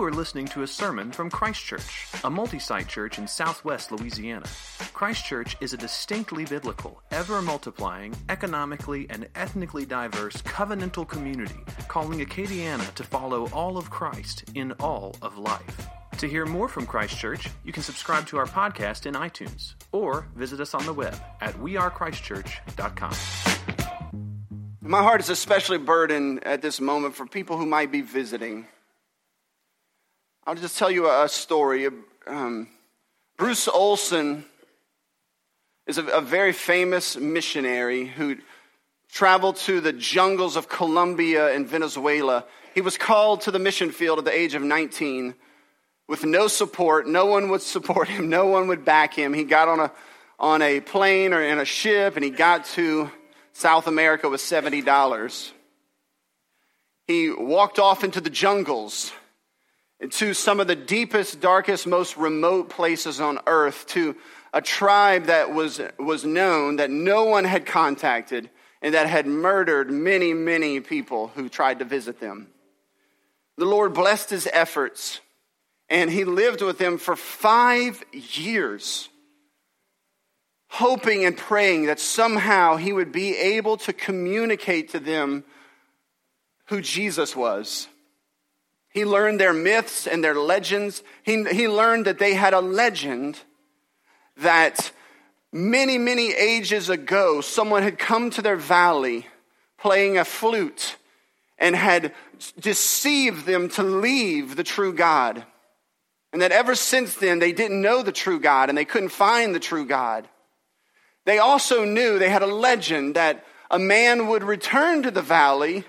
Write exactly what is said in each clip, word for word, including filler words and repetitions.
are listening to a sermon from Christ Church, a multi-site church in southwest Louisiana. Christ Church is a distinctly biblical, ever-multiplying, economically and ethnically diverse covenantal community calling Acadiana to follow all of Christ in all of life. To hear more from Christ Church, you can subscribe to our podcast in iTunes or visit us on the web at we are christ church dot com. My heart is especially burdened at this moment for people who might be visiting. I'll just tell you a story. Um, Bruce Olson is a, a very famous missionary who traveled to the jungles of Colombia and Venezuela. He was called to the mission field at the age of nineteen with no support. No one would support him. No one would back him. He got on a on a plane or in a ship, and he got to South America with seventy dollars. He walked off into the jungles, into some of the deepest, darkest, most remote places on earth, to a tribe that was, was known, that no one had contacted, and that had murdered many, many people who tried to visit them. The Lord blessed his efforts, and he lived with them for five years, hoping and praying that somehow he would be able to communicate to them who Jesus was. He learned their myths and their legends. He, he learned that they had a legend that many, many ages ago, someone had come to their valley playing a flute and had deceived them to leave the true God. And that ever since then, they didn't know the true God and they couldn't find the true God. They also knew, they had a legend that a man would return to the valley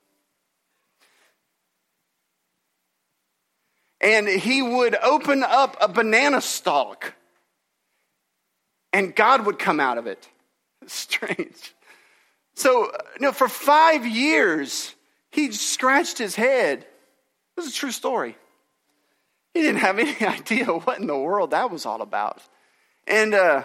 and he would open up a banana stalk and God would come out of it. Strange. So, you know, for five years, he scratched his head. This is a true story. He didn't have any idea what in the world that was all about. And uh,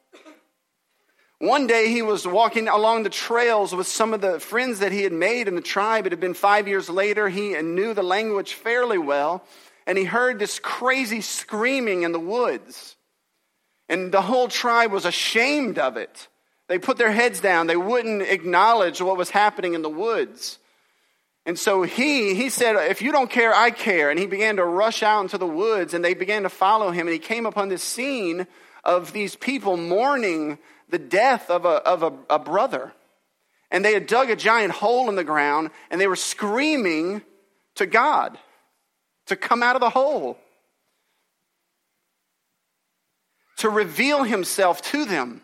one day he was walking along the trails with some of the friends that he had made in the tribe. It had been five years later. He knew the language fairly well. And he heard this crazy screaming in the woods. And the whole tribe was ashamed of it. They put their heads down. They wouldn't acknowledge what was happening in the woods. And so he, he said, if you don't care, I care. And he began to rush out into the woods, and they began to follow him. And he came upon this scene of these people mourning the death of a, of a, a brother. And they had dug a giant hole in the ground, and they were screaming to God to come out of the hole, to reveal himself to them.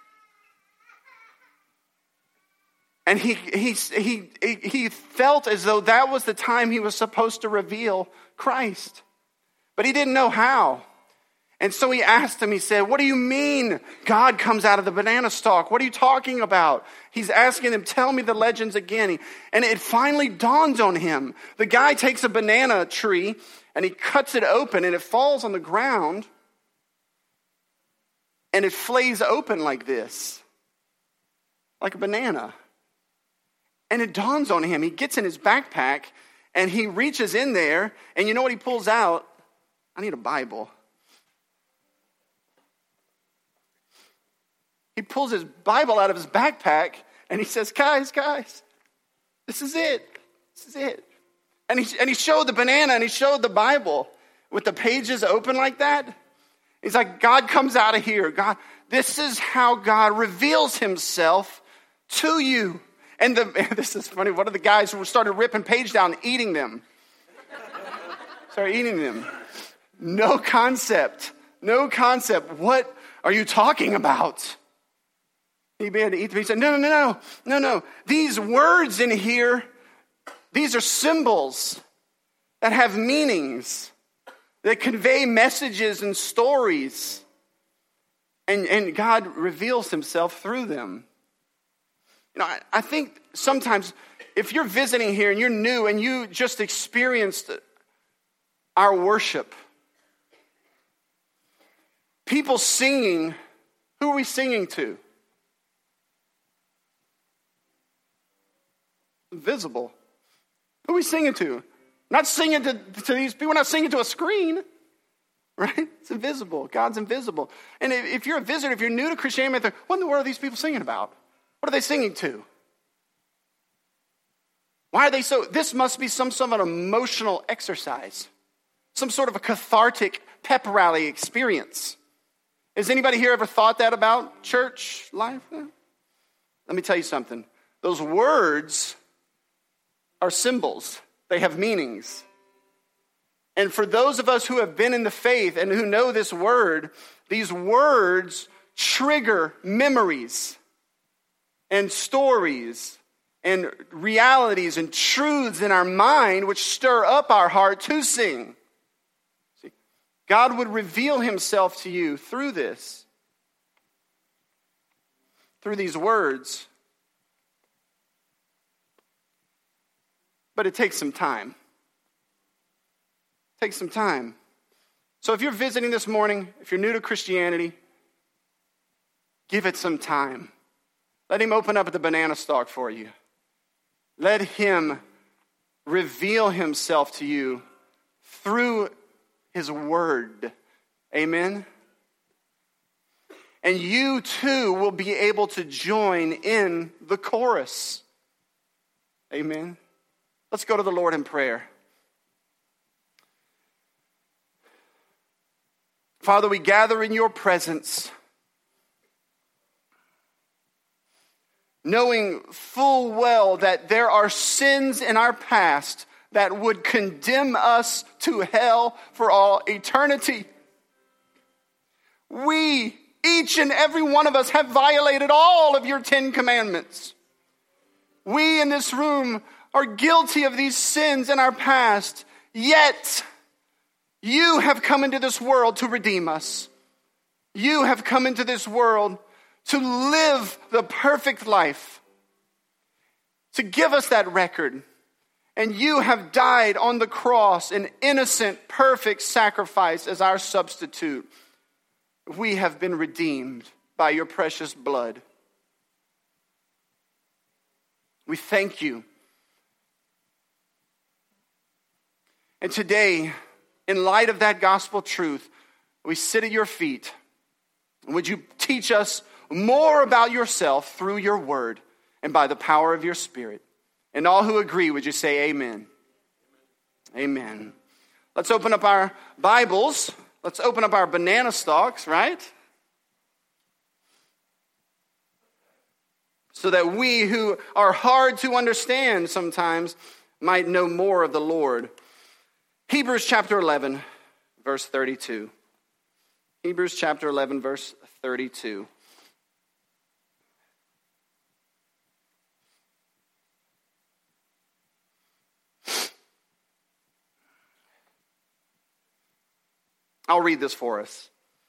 And he, he, he, he felt as though that was the time he was supposed to reveal Christ. But he didn't know how. And so he asked him, he said, what do you mean God comes out of the banana stalk? What are you talking about? He's asking him, tell me the legends again. And it finally dawns on him. The guy takes a banana tree and he cuts it open and it falls on the ground. And it flays open like this, like a banana. And it dawns on him. He gets in his backpack and he reaches in there. And you know what he pulls out? I need a Bible. He pulls his Bible out of his backpack and he says, guys, guys, this is it. This is it. And he, and he showed the banana and he showed the Bible with the pages open like that. He's like, God comes out of here. God, this is how God reveals himself to you. And the, this is funny. One of the guys who started ripping page down, eating them. Started eating them. No concept. No concept. What are you talking about? He began to eat them. He said, no, no, no, no, no. These words in here, these are symbols that have meanings, that convey messages and stories. And, and God reveals himself through them. You know, I, I think sometimes if you're visiting here and you're new and you just experienced our worship, people singing, who are we singing to? Visible. Who are we singing to? We're not singing to, to these people. We're not singing to a screen, right? It's invisible. God's invisible. And if, if you're a visitor, if you're new to Christianity, what in the world are these people singing about? What are they singing to? Why are they so? This must be some sort of an emotional exercise, some sort of a cathartic pep rally experience. Has anybody here ever thought that about church life? Let me tell you something. Those words are symbols. They have meanings. And for those of us who have been in the faith and who know this word, these words trigger memories and stories and realities and truths in our mind which stir up our heart to sing. See, God would reveal himself to you through this, through these words. But it takes some time. It takes some time. So if you're visiting this morning, if you're new to Christianity, give it some time. Let him open up the banana stalk for you. Let him reveal himself to you through his word. Amen? And you too will be able to join in the chorus. Amen? Let's go to the Lord in prayer. Father, we gather in your presence, knowing full well that there are sins in our past that would condemn us to hell for all eternity. We, each and every one of us, have violated all of your Ten Commandments. We in this room are guilty of these sins in our past, yet you have come into this world to redeem us. You have come into this world to live the perfect life, to give us that record. And you have died on the cross, an innocent, perfect sacrifice as our substitute. We have been redeemed by your precious blood. We thank you. And today, in light of that gospel truth, we sit at your feet. Would you teach us more about yourself through your word and by the power of your Spirit? And all who agree, would you say amen? Amen. Let's open up our Bibles. Let's open up our banana stalks, right? So that we who are hard to understand sometimes might know more of the Lord. Hebrews chapter eleven, verse thirty-two. Hebrews chapter eleven, verse thirty-two. I'll read this for us.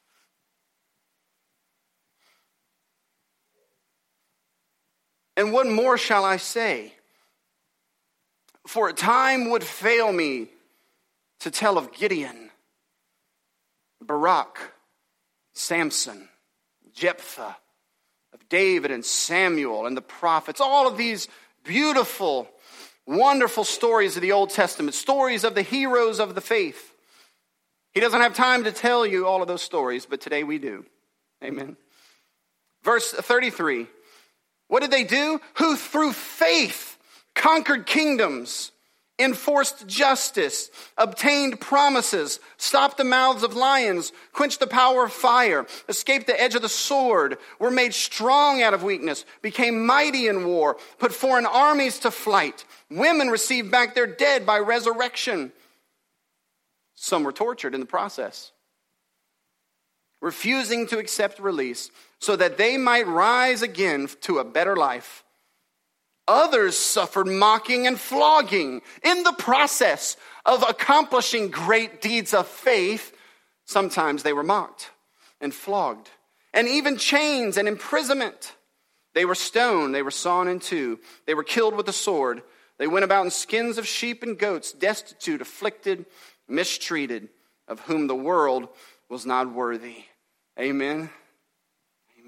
And what more shall I say? For time would fail me to tell of Gideon, Barak, Samson, Jephthah, of David and Samuel and the prophets, all of these beautiful, wonderful stories of the Old Testament, stories of the heroes of the faith. He doesn't have time to tell you all of those stories, but today we do. Amen. Verse thirty-three. What did they do? Who through faith conquered kingdoms, enforced justice, obtained promises, stopped the mouths of lions, quenched the power of fire, escaped the edge of the sword, were made strong out of weakness, became mighty in war, put foreign armies to flight. Women received back their dead by resurrection. Some were tortured in the process, refusing to accept release so that they might rise again to a better life. Others suffered mocking and flogging in the process of accomplishing great deeds of faith. Sometimes they were mocked and flogged, and even chains and imprisonment. They were stoned, they were sawn in two, they were killed with the sword. They went about in skins of sheep and goats, destitute, afflicted, mistreated, of whom the world was not worthy. Amen. Amen.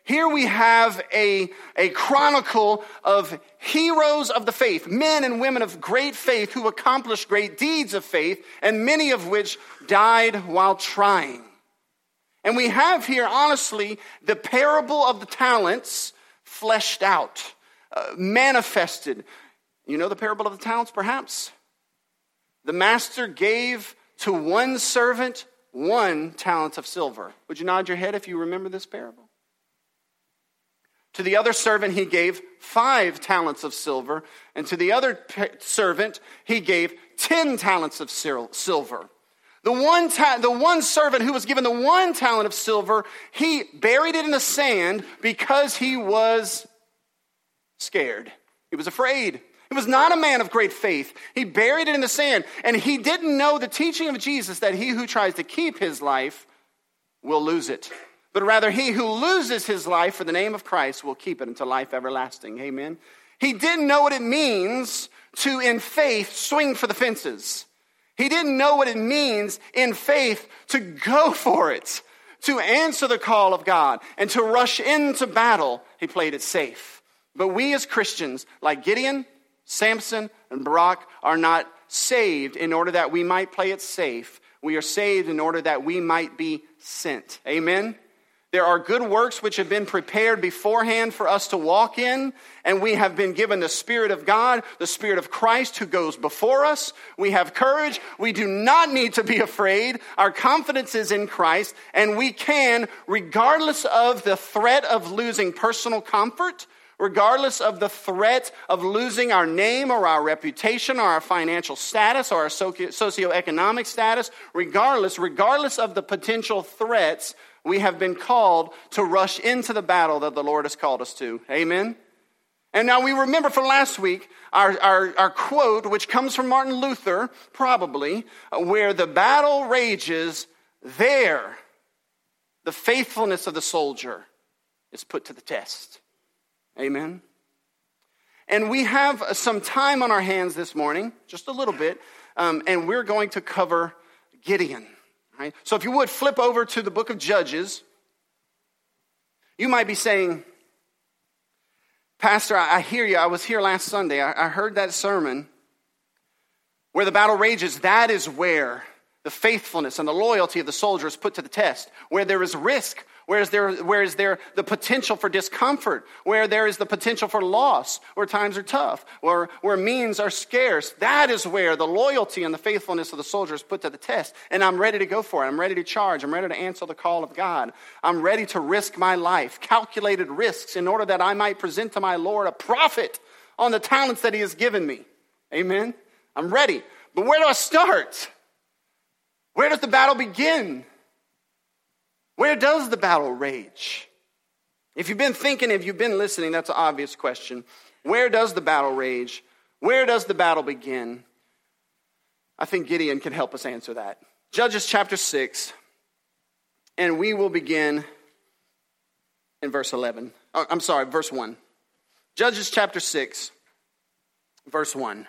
Here we have a, a chronicle of heroes of the faith, men and women of great faith who accomplished great deeds of faith, and many of which died while trying. And we have here, honestly, the parable of the talents fleshed out, uh, manifested. You know the parable of the talents, perhaps? The master gave to one servant one talent of silver. Would you nod your head if you remember this parable? To the other servant, he gave five talents of silver. And to the other servant, he gave ten talents of silver. The one, ta- the one servant who was given the one talent of silver, he buried it in the sand because he was scared. He was afraid. He was not a man of great faith. He buried it in the sand. And he didn't know the teaching of Jesus that he who tries to keep his life will lose it. But rather, he who loses his life for the name of Christ will keep it unto life everlasting. Amen. He didn't know what it means to, in faith, swing for the fences. He didn't know what it means, in faith, to go for it, to answer the call of God, and to rush into battle. He played it safe. But we as Christians, like Gideon, Samson, and Barak, are not saved in order that we might play it safe. We are saved in order that we might be sent. Amen? There are good works which have been prepared beforehand for us to walk in, and we have been given the Spirit of God, the Spirit of Christ who goes before us. We have courage. We do not need to be afraid. Our confidence is in Christ, and we can, regardless of the threat of losing personal comfort, regardless of the threat of losing our name or our reputation or our financial status or our socioeconomic status, regardless, regardless of the potential threats, we have been called to rush into the battle that the Lord has called us to. Amen? And now we remember from last week our, our, our quote, which comes from Martin Luther, probably, where the battle rages, there the faithfulness of the soldier is put to the test. Amen? And we have some time on our hands this morning, just a little bit, um, and we're going to cover Gideon. Right? So if you would, flip over to the book of Judges. You might be saying, Pastor, I, I hear you. I was here last Sunday. I, I heard that sermon where the battle rages. That is where the faithfulness and the loyalty of the soldier is put to the test, where there is risk, where is there, where is there the potential for discomfort, where there is the potential for loss, where times are tough, where, where means are scarce. That is where the loyalty and the faithfulness of the soldier is put to the test. And I'm ready to go for it. I'm ready to charge. I'm ready to answer the call of God. I'm ready to risk my life, calculated risks, in order that I might present to my Lord a profit on the talents that he has given me. Amen? I'm ready. But where do I start? Where does the battle begin? Where does the battle rage? If you've been thinking, if you've been listening, that's an obvious question. Where does the battle rage? Where does the battle begin? I think Gideon can help us answer that. Judges chapter six, and we will begin in verse eleven. Oh, I'm sorry, verse one. Judges chapter six, verse one.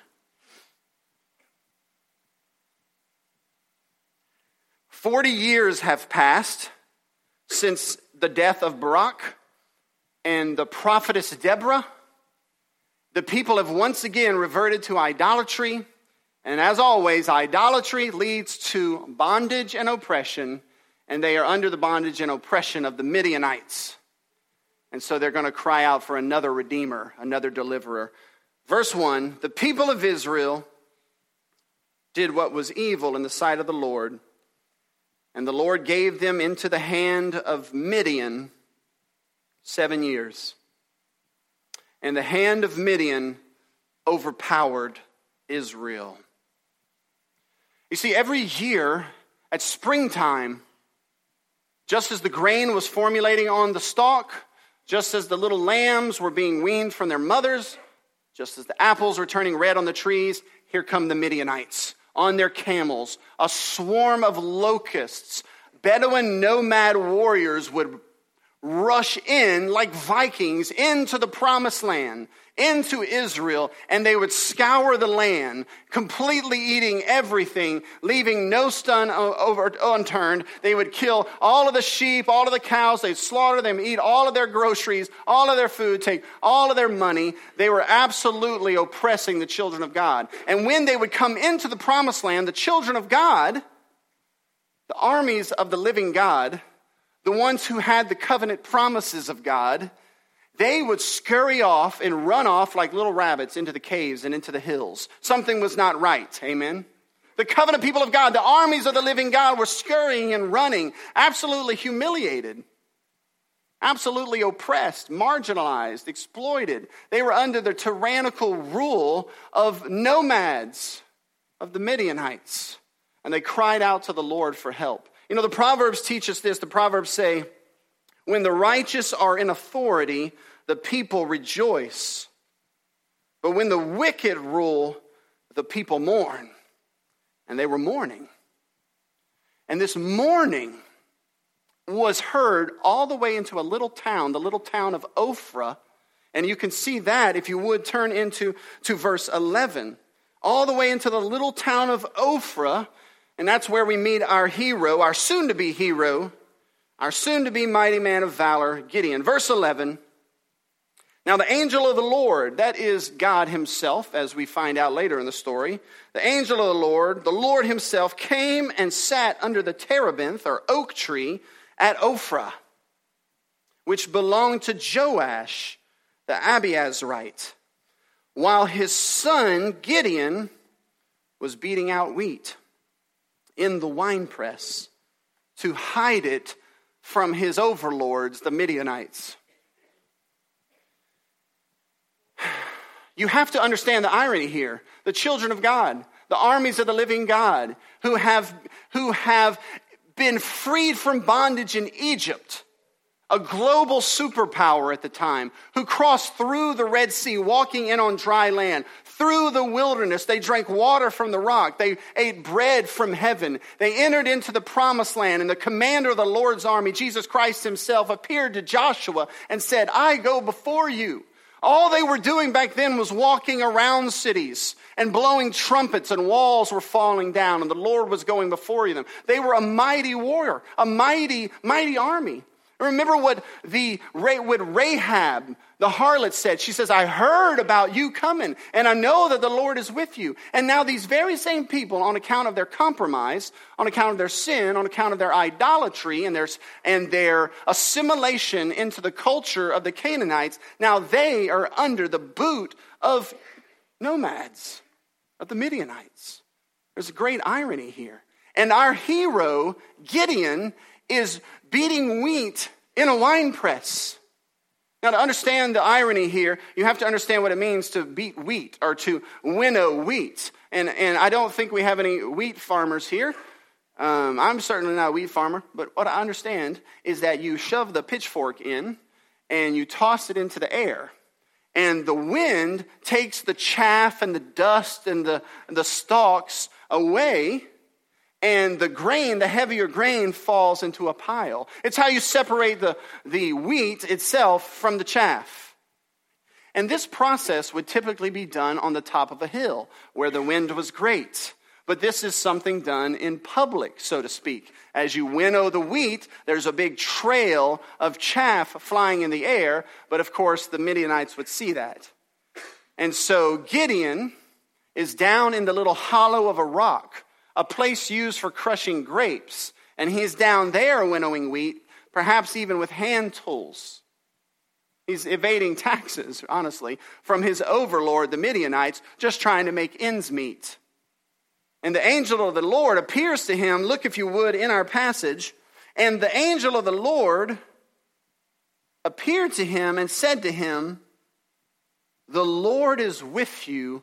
Forty years have passed since the death of Barak and the prophetess Deborah. The people have once again reverted to idolatry. And as always, idolatry leads to bondage and oppression. And they are under the bondage and oppression of the Midianites. And so they're going to cry out for another redeemer, another deliverer. Verse one, the people of Israel did what was evil in the sight of the Lord. And the Lord gave them into the hand of Midian seven years. And the hand of Midian overpowered Israel. You see, every year at springtime, just as the grain was formulating on the stalk, just as the little lambs were being weaned from their mothers, just as the apples were turning red on the trees, here come the Midianites. On their camels, a swarm of locusts. Bedouin nomad warriors would rush in like Vikings into the promised land, into Israel, and they would scour the land, completely eating everything, leaving no stone over unturned. They would kill all of the sheep, all of the cows. They'd slaughter them, eat all of their groceries, all of their food, take all of their money. They were absolutely oppressing the children of God. And when they would come into the promised land, the children of God, the armies of the living God, the ones who had the covenant promises of God, they would scurry off and run off like little rabbits into the caves and into the hills. Something was not right. Amen. The covenant people of God, the armies of the living God, were scurrying and running, absolutely humiliated, absolutely oppressed, marginalized, exploited. They were under the tyrannical rule of nomads, of the Midianites. And they cried out to the Lord for help. You know, the Proverbs teach us this. The Proverbs say, when the righteous are in authority, the people rejoice. But when the wicked rule, the people mourn. And they were mourning. And this mourning was heard all the way into a little town, the little town of Ophrah. And you can see that if you would turn into to verse eleven. All the way into the little town of Ophrah. And that's where we meet our hero, our soon-to-be hero, our soon-to-be mighty man of valor, Gideon. Verse eleven, now the angel of the Lord, that is God himself, as we find out later in the story. The angel of the Lord, the Lord himself, came and sat under the terebinth, or oak tree, at Ophrah, which belonged to Joash, the Abiezrite, while his son Gideon was beating out wheat in the winepress to hide it from his overlords, the Midianites. You have to understand the irony here. The children of God, the armies of the living God, who have, who have been freed from bondage in Egypt, a global superpower at the time, who crossed through the Red Sea, walking in on dry land, through the wilderness. They drank water from the rock. They ate bread from heaven. They entered into the promised land, and the commander of the Lord's army, Jesus Christ himself, appeared to Joshua and said, I go before you. All they were doing back then was walking around cities and blowing trumpets, and walls were falling down, and the Lord was going before them. They were a mighty warrior, a mighty, mighty army. Remember what the what Rahab, the harlot, said. She says, I heard about you coming, and I know that the Lord is with you. And now these very same people, on account of their compromise, on account of their sin, on account of their idolatry and their, and their assimilation into the culture of the Canaanites, now they are under the boot of nomads, of the Midianites. There's a great irony here. And our hero, Gideon, is beating wheat in a wine press. Now, to understand the irony here, you have to understand what it means to beat wheat or to winnow wheat. And, and I don't think we have any wheat farmers here. Um, I'm certainly not a wheat farmer, but what I understand is that you shove the pitchfork in and you toss it into the air. And the wind takes the chaff and the dust and the, the stalks away. And the grain, the heavier grain, falls into a pile. It's how you separate the, the wheat itself from the chaff. And this process would typically be done on the top of a hill where the wind was great. But this is something done in public, so to speak. As you winnow the wheat, there's a big trail of chaff flying in the air. But of course, the Midianites would see that. And so Gideon is down in the little hollow of a rock, a place used for crushing grapes. And he's down there winnowing wheat, perhaps even with hand tools. He's evading taxes, honestly, from his overlord, the Midianites, just trying to make ends meet. And the angel of the Lord appears to him, look if you would in our passage, and the angel of the Lord appeared to him and said to him, the Lord is with you,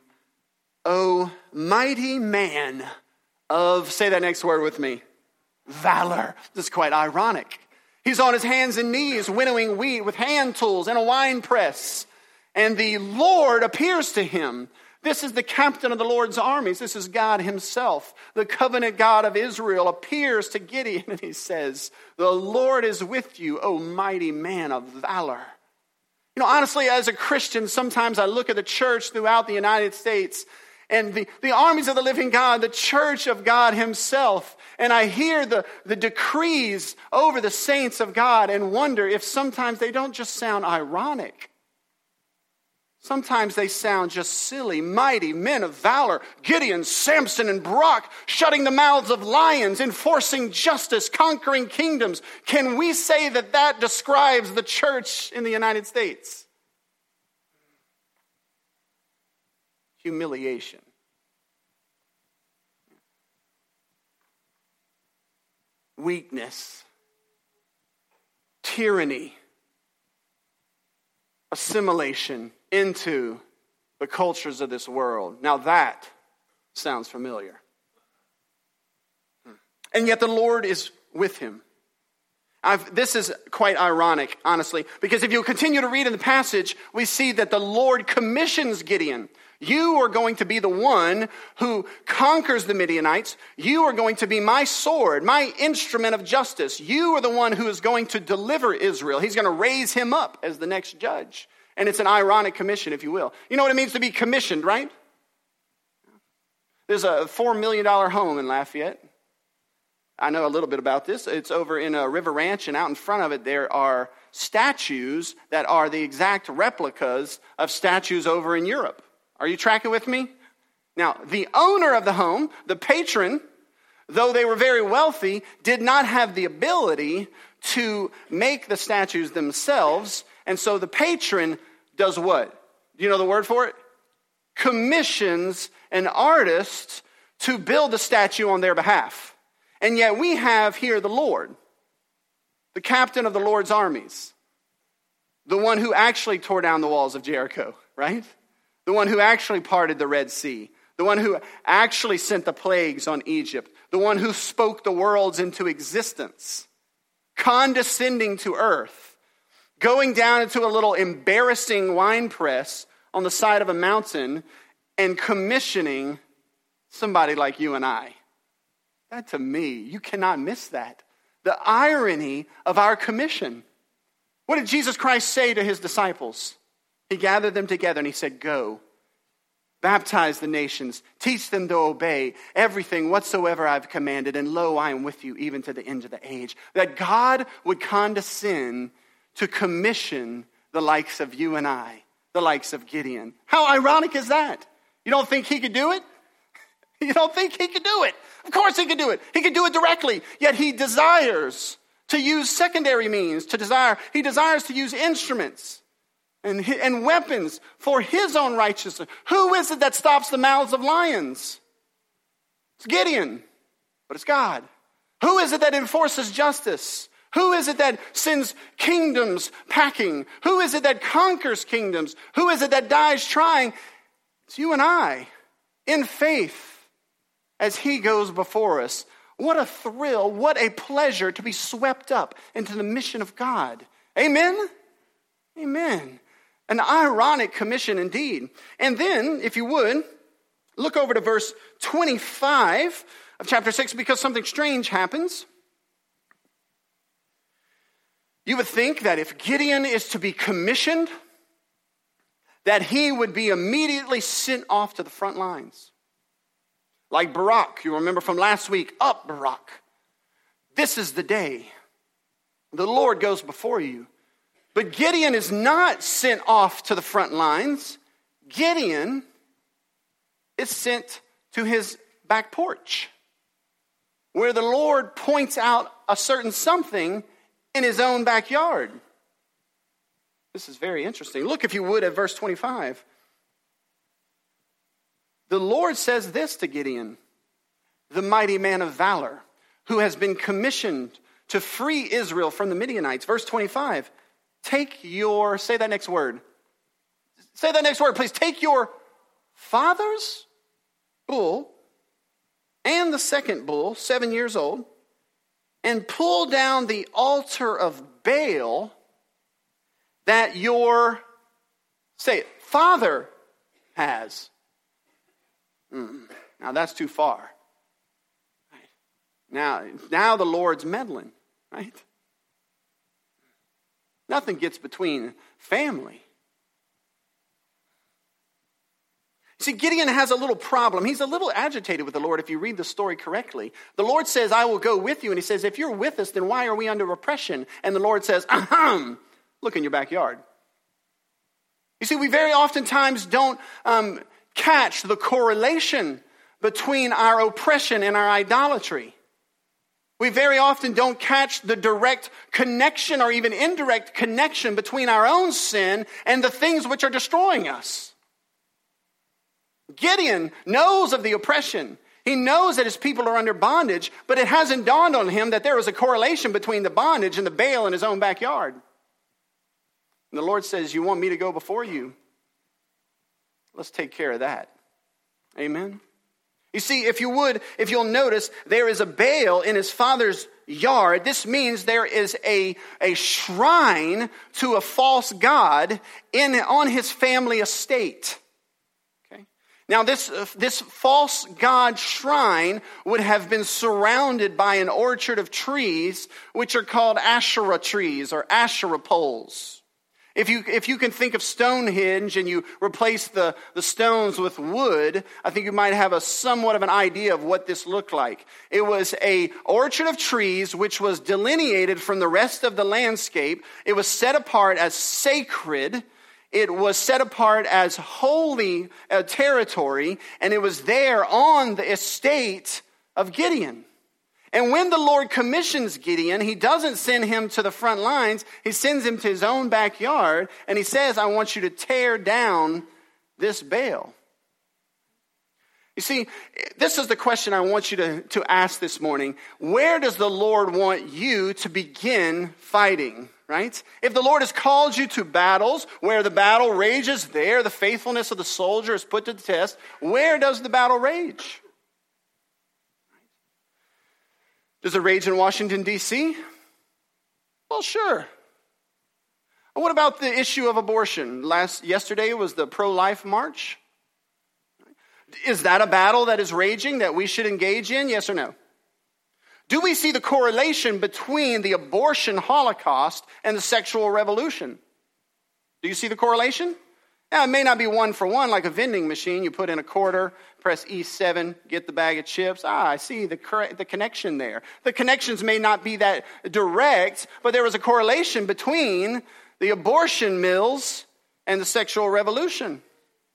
O mighty man of, say that next word with me, valor. This is quite ironic. He's on his hands and knees winnowing wheat with hand tools and a wine press. And the Lord appears to him. This is the captain of the Lord's armies. This is God himself. The covenant God of Israel appears to Gideon and he says, the Lord is with you, O mighty man of valor. You know, honestly, as a Christian, sometimes I look at the church throughout the United States and the, the armies of the living God, the church of God himself, and I hear the, the decrees over the saints of God and wonder if sometimes they don't just sound ironic. Sometimes they sound just silly. Mighty men of valor, Gideon, Samson, and Barak, shutting the mouths of lions, enforcing justice, conquering kingdoms. Can we say that that describes the church in the United States? Humiliation. Weakness. Tyranny. Assimilation into the cultures of this world. Now that sounds familiar. And yet the Lord is with him. I've, this is quite ironic, honestly, because if you continue to read in the passage, we see that the Lord commissions Gideon. You are going to be the one who conquers the Midianites. You are going to be my sword, my instrument of justice. You are the one who is going to deliver Israel. He's going to raise him up as the next judge. And it's an ironic commission, if you will. You know what it means to be commissioned, right? There's a four million dollars home in Lafayette. I know a little bit about this. It's over in a river ranch, and out in front of it there are statues that are the exact replicas of statues over in Europe. Are you tracking with me? Now, the owner of the home, the patron, though they were very wealthy, did not have the ability to make the statues themselves. And so the patron does what? Do you know the word for it? Commissions an artist to build a statue on their behalf. And yet we have here the Lord, the captain of the Lord's armies, the one who actually tore down the walls of Jericho, right? The one who actually parted the Red Sea, the one who actually sent the plagues on Egypt, the one who spoke the worlds into existence, condescending to earth, going down into a little embarrassing wine press on the side of a mountain and commissioning somebody like you and I. That to me, you cannot miss that. The irony of our commission. What did Jesus Christ say to his disciples? He gathered them together and he said, go, baptize the nations, teach them to obey everything whatsoever I've commanded, and lo, I am with you even to the end of the age. That God would condescend to commission the likes of you and I, the likes of Gideon. How ironic is that? You don't think he could do it? You don't think he could do it? Of course he could do it. He could do it directly. Yet he desires to use secondary means to desire. He desires to use instruments and, and weapons for his own righteousness. Who is it that stops the mouths of lions? It's Gideon, but it's God. Who is it that enforces justice? Who is it that sends kingdoms packing? Who is it that conquers kingdoms? Who is it that dies trying? It's you and I, in faith, as he goes before us. What a thrill, what a pleasure to be swept up into the mission of God. Amen? Amen. An ironic commission indeed. And then, if you would, look over to verse twenty-five of chapter six, because something strange happens. You would think that if Gideon is to be commissioned, that he would be immediately sent off to the front lines. Like Barak, you remember from last week, up Barak. This is the day. The Lord goes before you. But Gideon is not sent off to the front lines. Gideon is sent to his back porch, where the Lord points out a certain something in his own backyard. This is very interesting. Look, if you would, at verse twenty-five. The Lord says this to Gideon, the mighty man of valor, who has been commissioned to free Israel from the Midianites. Verse twenty-five, take your, say that next word. Say that next word, please. Take your father's bull and the second bull, seven years old, and pull down the altar of Baal that your, say it, father has. Mm, now that's too far. Right? Now, now the Lord's meddling, right? Nothing gets between family. See, Gideon has a little problem. He's a little agitated with the Lord if you read the story correctly. The Lord says, I will go with you. And he says, if you're with us, then why are we under oppression? And the Lord says, ahem, look in your backyard. You see, we very oftentimes don't um, catch the correlation between our oppression and our idolatry. We very often don't catch the direct connection or even indirect connection between our own sin and the things which are destroying us. Gideon knows of the oppression. He knows that his people are under bondage, but it hasn't dawned on him that there is a correlation between the bondage and the Baal in his own backyard. And the Lord says, you want me to go before you? Let's take care of that. Amen. You see, if you would, if you'll notice, there is a Baal in his father's yard. This means there is a, a shrine to a false god in, on his family estate. Now, this, uh, this false god shrine would have been surrounded by an orchard of trees, which are called Asherah trees or Asherah poles. If you, if you can think of Stonehenge and you replace the, the stones with wood, I think you might have a somewhat of an idea of what this looked like. It was a orchard of trees which was delineated from the rest of the landscape. It was set apart as sacred. It was set apart as holy uh, territory, and it was there on the estate of Gideon. And when the Lord commissions Gideon, he doesn't send him to the front lines. He sends him to his own backyard, and he says, I want you to tear down this Baal. You see, this is the question I want you to, to ask this morning. Where does the Lord want you to begin fighting? Right? If the Lord has called you to battles, where the battle rages, there the faithfulness of the soldier is put to the test. Where does the battle rage? Does it rage in Washington, D C? Well, sure. What about the issue of abortion? Last yesterday was the pro-life march. Is that a battle that is raging that we should engage in? Yes or no? Do we see the correlation between the abortion holocaust and the sexual revolution? Do you see the correlation? Now, it may not be one for one like a vending machine. You put in a quarter, press E seven, get the bag of chips. Ah, I see the, the connection there. The connections may not be that direct, but there was a correlation between the abortion mills and the sexual revolution.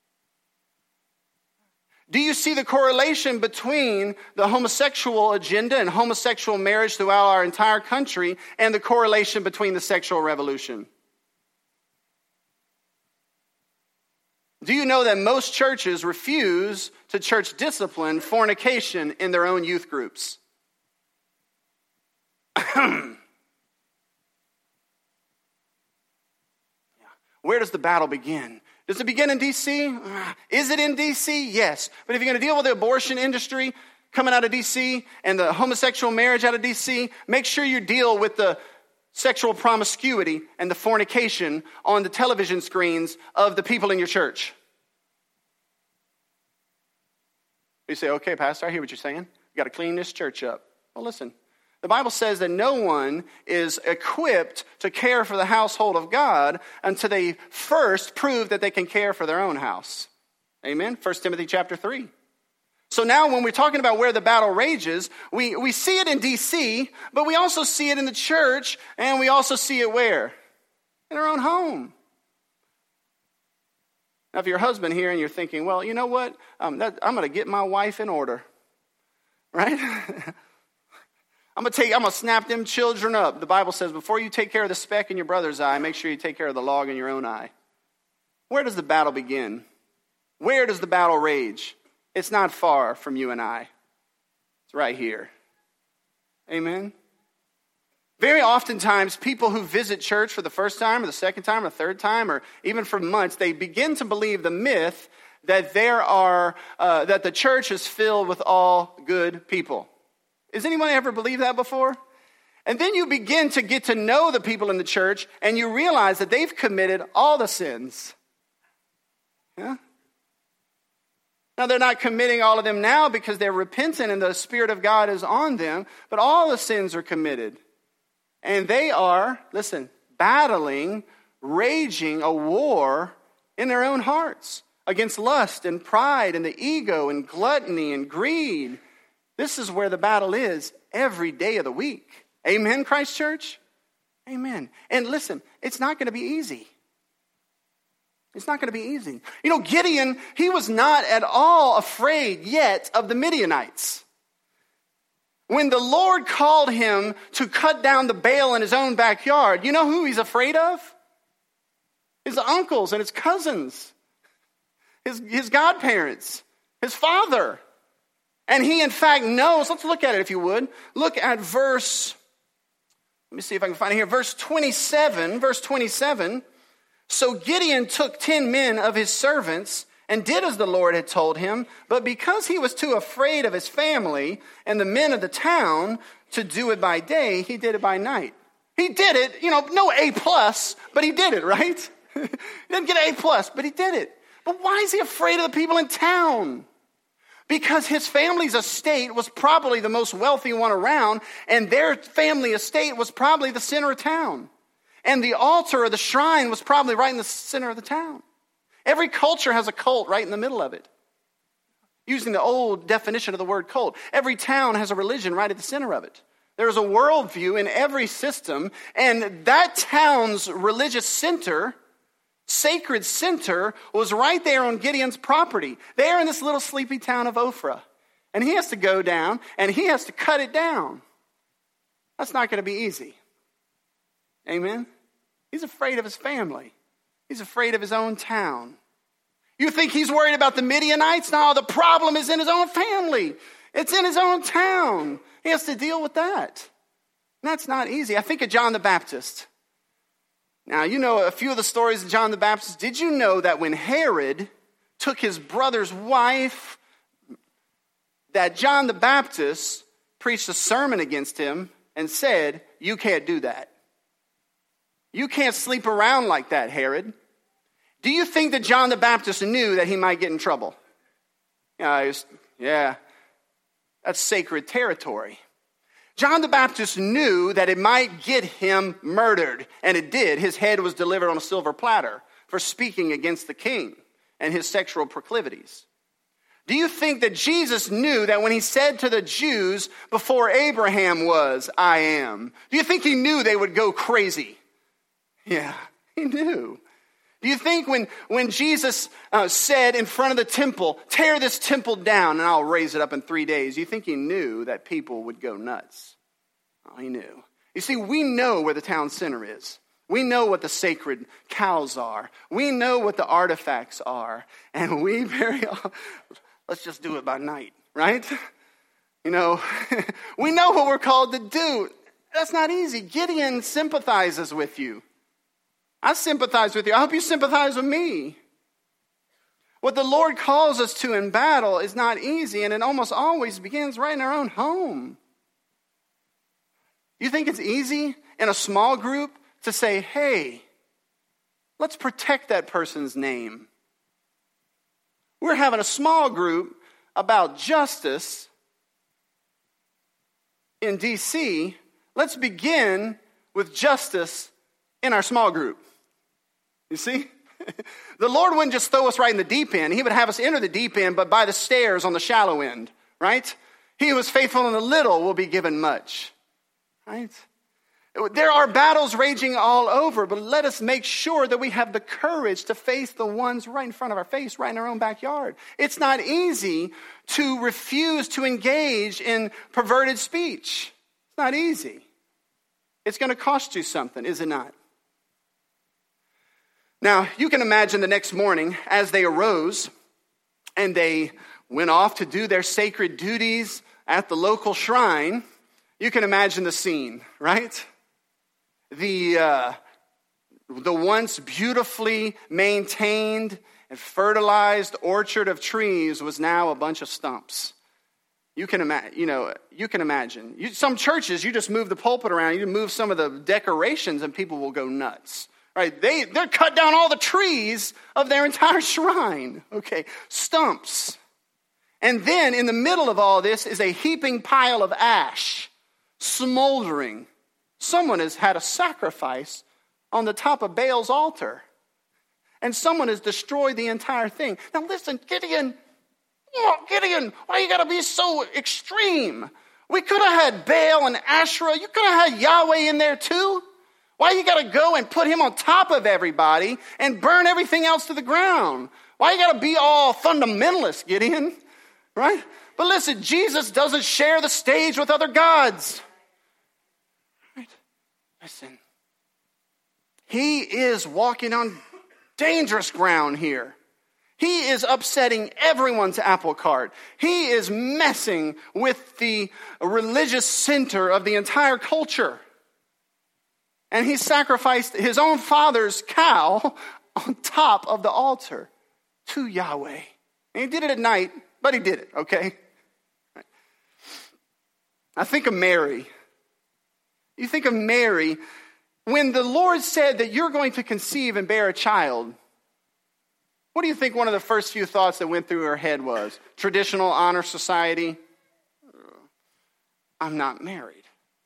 Do you see the correlation between the homosexual agenda and homosexual marriage throughout our entire country and the correlation between the sexual revolution? Do you know that most churches refuse to church discipline fornication in their own youth groups? Where does the battle begin? Does it begin in D C? Is it in D C? Yes. But if you're going to deal with the abortion industry coming out of D C and the homosexual marriage out of D C, make sure you deal with the sexual promiscuity and the fornication on the television screens of the people in your church. You say, okay, Pastor, I hear what you're saying. You got to clean this church up. Well, listen. The Bible says that no one is equipped to care for the household of God until they first prove that they can care for their own house. Amen? First Timothy chapter three. So now when we're talking about where the battle rages, we, we see it in D C, but we also see it in the church, and we also see it where? In our own home. Now, if you're a husband here and you're thinking, well, you know what? Um, that, I'm going to get my wife in order. Right? I'm going to take, I'm going to snap them children up. The Bible says, before you take care of the speck in your brother's eye, make sure you take care of the log in your own eye. Where does the battle begin? Where does the battle rage? It's not far from you and I. It's right here. Amen? Very oftentimes, people who visit church for the first time or the second time or the third time or even for months, they begin to believe the myth that there are, uh, that the church is filled with all good people. Has anyone ever believed that before? And then you begin to get to know the people in the church and you realize that they've committed all the sins. Yeah? Now, they're not committing all of them now because they're repentant and the Spirit of God is on them, but all the sins are committed. And they are, listen, battling, raging a war in their own hearts against lust and pride and the ego and gluttony and greed. This is where the battle is every day of the week. Amen, Christ Church? Amen. And listen, it's not going to be easy. It's not going to be easy. You know, Gideon, he was not at all afraid yet of the Midianites. When the Lord called him to cut down the Baal in his own backyard, you know who he's afraid of? His uncles and his cousins, his, his godparents, his father. And he, in fact, knows, let's look at it if you would. Look at verse, let me see if I can find it here, verse twenty-seven, verse twenty-seven. So Gideon took ten men of his servants and did as the Lord had told him, but because he was too afraid of his family and the men of the town to do it by day, he did it by night. He did it, you know, no A plus, but he did it, right? He didn't get an A plus, but he did it. But why is he afraid of the people in town? Because his family's estate was probably the most wealthy one around, and their family estate was probably the center of town. And the altar or the shrine was probably right in the center of the town. Every culture has a cult right in the middle of it. Using the old definition of the word cult. Every town has a religion right at the center of it. There is a worldview in every system, and that town's religious center, sacred center, was right there on Gideon's property. There in this little sleepy town of Ophrah. And he has to go down, and he has to cut it down. That's not going to be easy. Amen? He's afraid of his family. He's afraid of his own town. You think he's worried about the Midianites? No, the problem is in his own family. It's in his own town. He has to deal with that. And that's not easy. I think of John the Baptist. Now, you know a few of the stories of John the Baptist. Did you know that when Herod took his brother's wife, that John the Baptist preached a sermon against him and said, you can't do that. You can't sleep around like that, Herod. Do you think that John the Baptist knew that he might get in trouble? Yeah, was, yeah, that's sacred territory. John the Baptist knew that it might get him murdered, and it did. His head was delivered on a silver platter for speaking against the king and his sexual proclivities. Do you think that Jesus knew that when he said to the Jews, before Abraham was, I am? Do you think he knew they would go crazy? Yeah, he knew. Do you think when, when Jesus uh, said in front of the temple, tear this temple down and I'll raise it up in three days, do you think he knew that people would go nuts? Oh, he knew. You see, we know where the town center is. We know what the sacred cows are. We know what the artifacts are. And we very often, let's just do it by night, right? You know, we know what we're called to do. That's not easy. Gideon sympathizes with you. I sympathize with you. I hope you sympathize with me. What the Lord calls us to in battle is not easy, and it almost always begins right in our own home. You think it's easy in a small group to say, hey, let's protect that person's name? We're having a small group about justice in D C. Let's begin with justice in our small group. You see? The Lord wouldn't just throw us right in the deep end. He would have us enter the deep end, but by the stairs on the shallow end, right? He who is faithful in the little will be given much, right? There are battles raging all over, but let us make sure that we have the courage to face the ones right in front of our face, right in our own backyard. It's not easy to refuse to engage in perverted speech. It's not easy. It's going to cost you something, is it not? Now, you can imagine the next morning as they arose and they went off to do their sacred duties at the local shrine. You can imagine the scene, right? The, uh, the once beautifully maintained and fertilized orchard of trees was now a bunch of stumps. You can imagine, you know, you can imagine. You, some churches, you just move the pulpit around, you move some of the decorations, and people will go nuts. Right? They they're cut down all the trees of their entire shrine. Okay, stumps. And then in the middle of all this is a heaping pile of ash, smoldering. Someone has had a sacrifice on the top of Baal's altar. And someone has destroyed the entire thing. Now listen, Gideon, oh, Gideon, why you got to be so extreme? We could have had Baal and Asherah. You could have had Yahweh in there too. Why you got to go and put him on top of everybody and burn everything else to the ground? Why you got to be all fundamentalist, Gideon? Right? But listen, Jesus doesn't share the stage with other gods. Right? Listen. He is walking on dangerous ground here. He is upsetting everyone's apple cart. He is messing with the religious center of the entire culture. And he sacrificed his own father's cow on top of the altar to Yahweh. And he did it at night, but he did it, okay? I think of Mary. You think of Mary, when the Lord said that you're going to conceive and bear a child, what do you think one of the first few thoughts that went through her head was? Traditional honor society? I'm not married.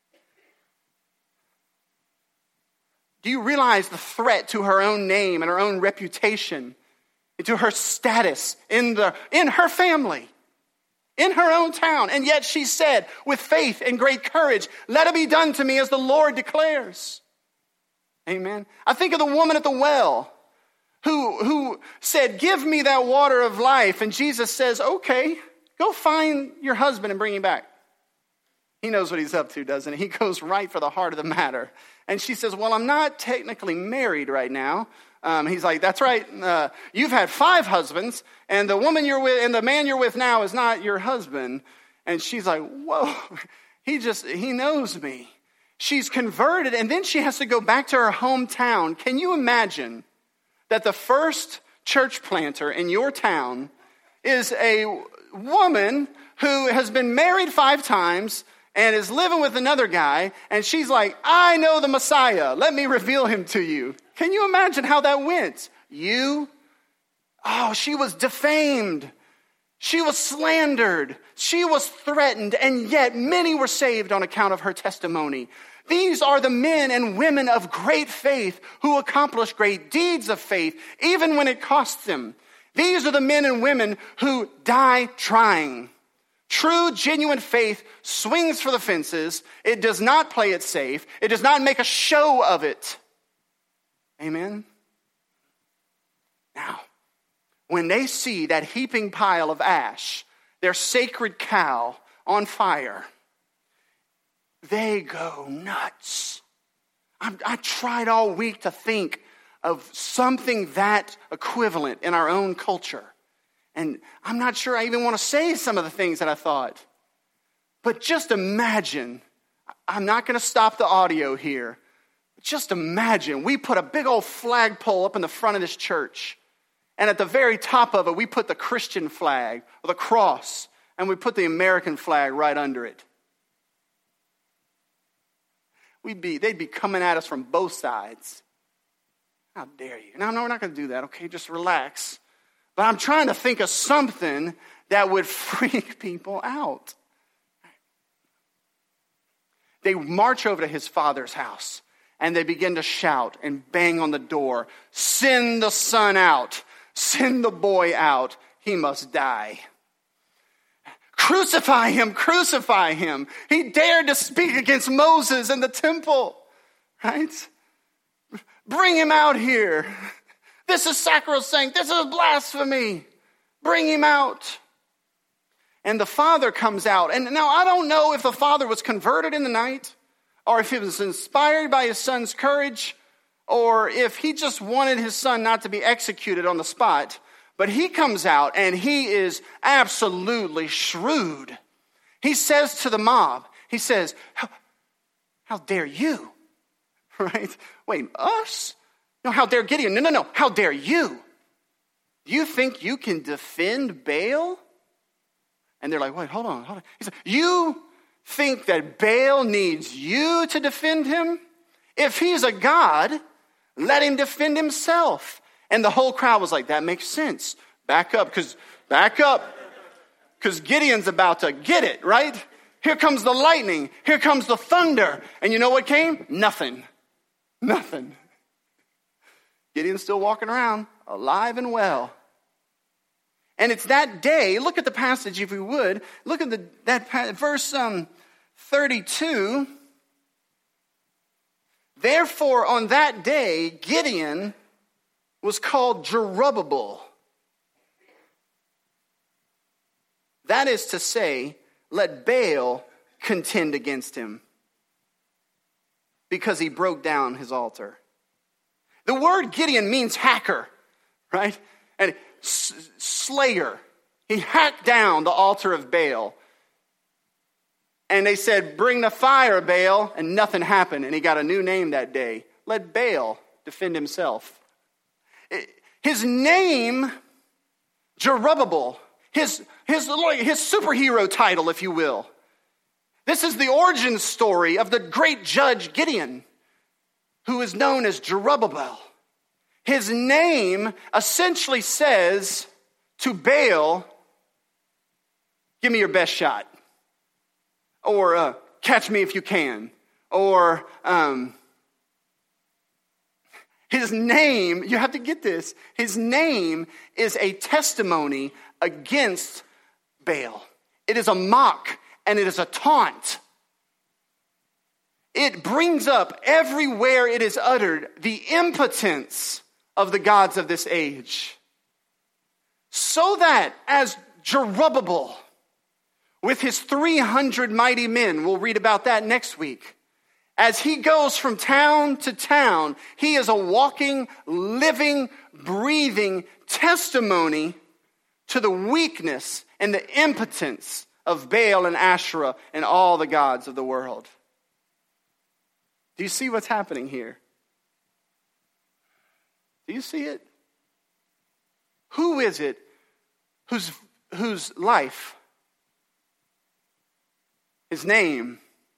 Do you realize the threat to her own name and her own reputation, and to her status in the in her family, in her own town? And yet she said, with faith and great courage, let it be done to me as the Lord declares. Amen. I think of the woman at the well who, who said, give me that water of life. And Jesus says, okay, go find your husband and bring him back. He knows what he's up to, doesn't he? He goes right for the heart of the matter. And she says, well, I'm not technically married right now. Um, he's like, that's right. Uh, you've had five husbands, and the woman you're with, and the man you're with now is not your husband. And she's like, whoa, he just, he knows me. She's converted, and then she has to go back to her hometown. Can you imagine that the first church planter in your town is a woman who has been married five times and is living with another guy, and she's like, I know the Messiah. Let me reveal him to you. Can you imagine how that went? You? Oh, she was defamed. She was slandered. She was threatened, and yet many were saved on account of her testimony. These are the men and women of great faith who accomplish great deeds of faith, even when it costs them. These are the men and women who die trying. True, genuine faith swings for the fences. It does not play it safe. It does not make a show of it. Amen? Now, when they see that heaping pile of ash, their sacred cow on fire, they go nuts. I, I tried all week to think of something that equivalent in our own culture. And I'm not sure I even want to say some of the things that I thought. But just imagine, I'm not going to stop the audio here. Just imagine, we put a big old flagpole up in the front of this church. And at the very top of it, we put the Christian flag, or the cross, and we put the American flag right under it. We'd be, they'd be coming at us from both sides. How dare you? No, no, we're not going to do that. Okay, just relax. But I'm trying to think of something that would freak people out. They march over to his father's house and they begin to shout and bang on the door. Send the son out. Send the boy out. He must die. Crucify him, crucify him. He dared to speak against Moses in the temple. Right? Bring him out here. This is sacrosanct. This is blasphemy. Bring him out. And the father comes out. And now I don't know if the father was converted in the night, or if he was inspired by his son's courage, or if he just wanted his son not to be executed on the spot. But he comes out and he is absolutely shrewd. He says to the mob, he says, how, how dare you? Right? Wait, us? No, how dare Gideon? No, no, no. How dare you? Do you think you can defend Baal? And they're like, wait, hold on, hold on. He said, you think that Baal needs you to defend him? If he's a god, let him defend himself. And the whole crowd was like, that makes sense. Back up, because back up. because Gideon's about to get it, right? Here comes the lightning. Here comes the thunder. And you know what came? Nothing. Nothing. Gideon's still walking around, alive and well. And it's that day, look at the passage if you would. Look at the, that verse um, thirty-two. Therefore, on that day, Gideon was called Jerubbaal. That is to say, let Baal contend against him, because he broke down his altar. The word Gideon means hacker, right? And s- slayer. He hacked down the altar of Baal. And they said, bring the fire, Baal, and nothing happened. And he got a new name that day. Let Baal defend himself. His name, Jerubbaal, his, his, his superhero title, if you will. This is the origin story of the great judge Gideon, who is known as Jerubbaal. His name essentially says to Baal, give me your best shot. Or uh, catch me if you can. Or um, his name, you have to get this, his name is a testimony against Baal. It is a mock and it is a taunt. It brings up everywhere it is uttered the impotence of the gods of this age. So that as Jerubbaal, with his three hundred mighty men, we'll read about that next week, as he goes from town to town, he is a walking, living, breathing testimony to the weakness and the impotence of Baal and Asherah and all the gods of the world. Do you see what's happening here? Do you see it? Who is it whose, whose life, his name,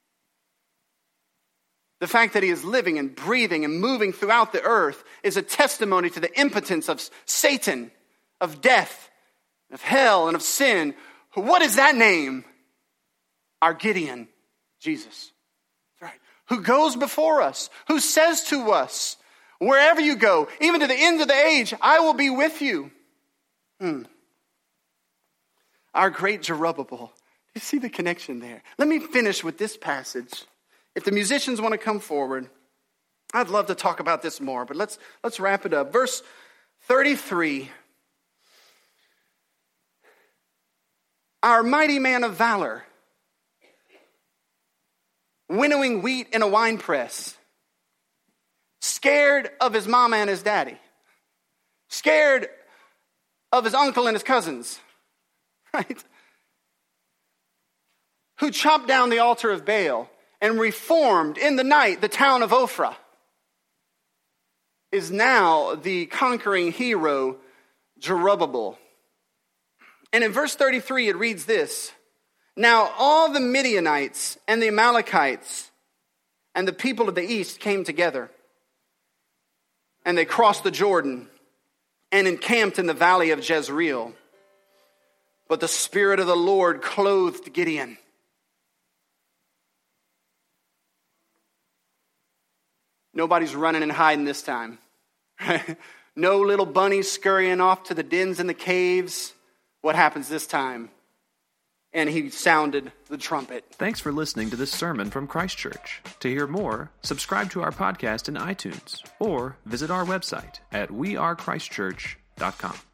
the fact that he is living and breathing and moving throughout the earth is a testimony to the impotence of Satan, of death, of hell, and of sin? What is that name? Our Gideon, Jesus. That's right. Who goes before us, who says to us, wherever you go, even to the end of the age, I will be with you. Hmm. Our great Jerubbaal. You see the connection there? Let me finish with this passage. If the musicians want to come forward, I'd love to talk about this more, but let's let's wrap it up. Verse thirty-three. Our mighty man of valor, winnowing wheat in a winepress, scared of his mama and his daddy, scared of his uncle and his cousins, right? Who chopped down the altar of Baal and reformed in the night the town of Ophrah, is now the conquering hero, Jerubbaal. And in verse thirty-three, it reads this: Now all the Midianites and the Amalekites and the people of the east came together, and they crossed the Jordan and encamped in the valley of Jezreel. But the Spirit of the Lord clothed Gideon. Nobody's running and hiding this time. No little bunnies scurrying off to the dens and the caves. What happens this time? And he sounded the trumpet. Thanks for listening to this sermon from Christ Church. To hear more, subscribe to our podcast in iTunes or visit our website at we are christ church dot com.